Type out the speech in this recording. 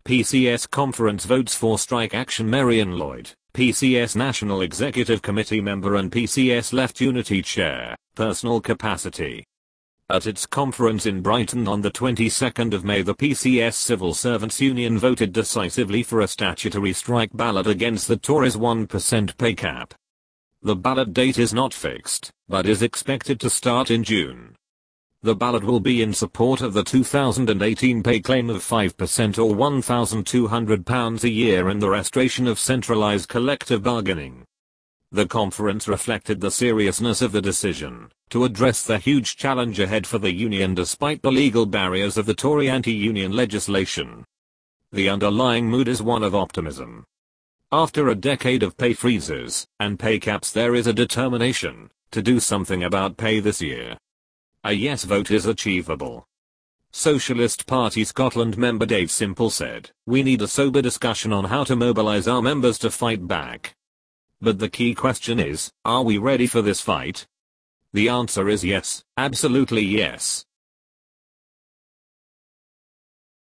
PCS conference votes for strike action. Marian Lloyd, PCS National Executive Committee member and PCS Left Unity Chair, personal capacity. At its conference in Brighton on the 22nd of May, the PCS Civil Servants Union voted decisively for a statutory strike ballot against the Tories' 1% pay cap. The ballot date is not fixed, but is expected to start in June. The ballot will be in support of the 2018 pay claim of 5% or £1,200 a year and the restoration of centralised collective bargaining. The conference reflected the seriousness of the decision to address the huge challenge ahead for the union despite the legal barriers of the Tory anti-union legislation. The underlying mood is one of optimism. After a decade of pay freezes and pay caps, there is a determination to do something about pay this year. A yes vote is achievable. Socialist Party Scotland member Dave Simple said, "We need a sober discussion on how to mobilise our members to fight back. But the key question is, are we ready for this fight?" The answer is yes, absolutely yes.